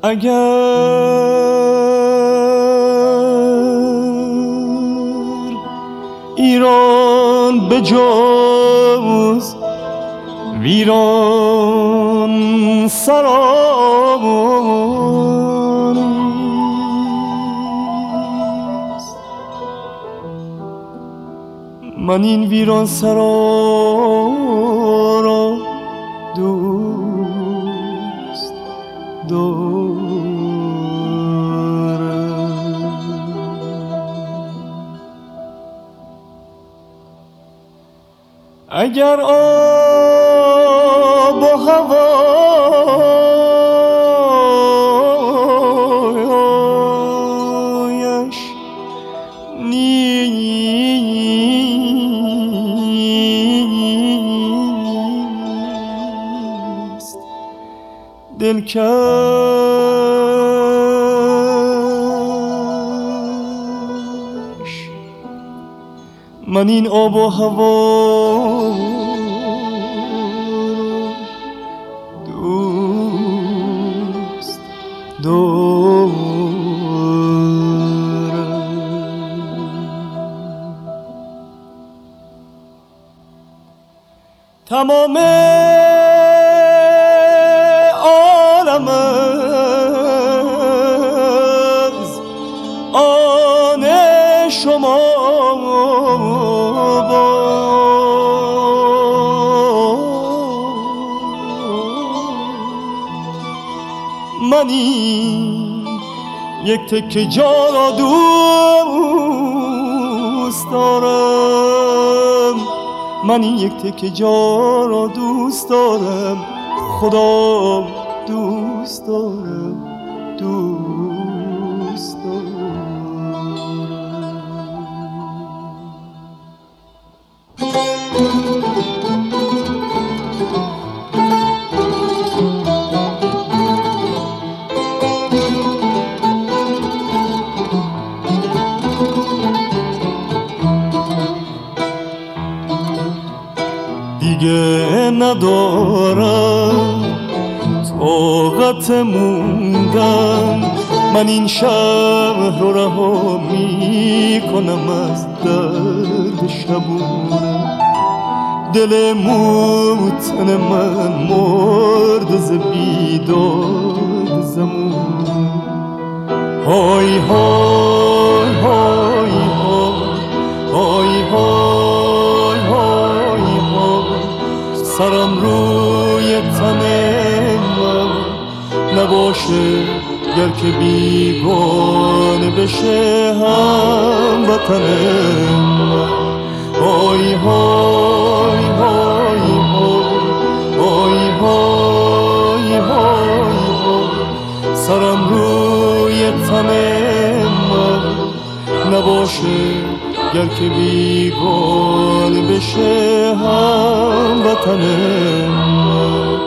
اگر ایران به جز ویران سرانیست، من این ویران سرا را دوست دارم. اگر آب و هوایش نیست دلکش، من این آب و هوا دوست دارم. تمام عالم از آن شما من این یک تکه جا را دوست دارم، من این یک تکه جا را دوست دارم، خدا دوست دارم، دوست دارم. دیگه ندارم طاقت موندن، من این شهر رو رها می کنم از درد شبونه. دل موتن من مرد ز بیداد زمونه. های های های های های های های، سرم روی تن من نباشه گر که بیگانه بشه هم وطن من. های های های های های های های، سرم روی تن من نباشه گر که بیگانه بشه هم وطن من.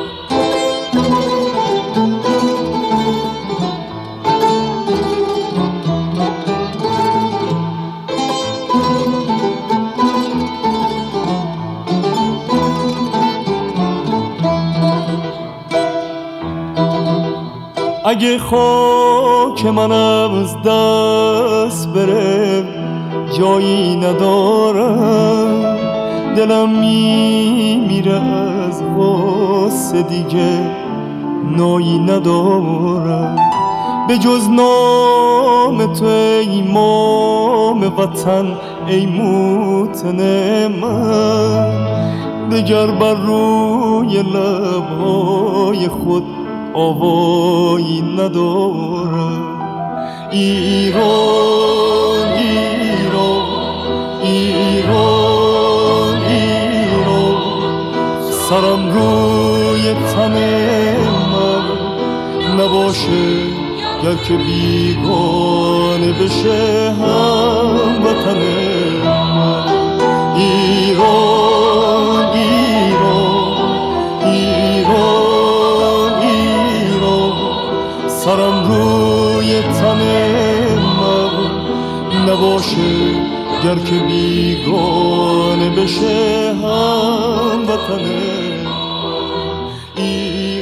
اگه خاک من از دست بره جایی ندارم، دلم میمیره از غصه دیگه نایی ندارم. به جز نام تو ای امام وطن ای موطن من، دگر بر روی لبهای خود آوایی ندارم. ایران ایران ایران ایران، سرم روی تن من نباشه گر که بیگانه بشه هم وطن من. ایران ایران ایران ایران، سرم روی تن من نباشه گر که بیگانه بشه هم وطن من.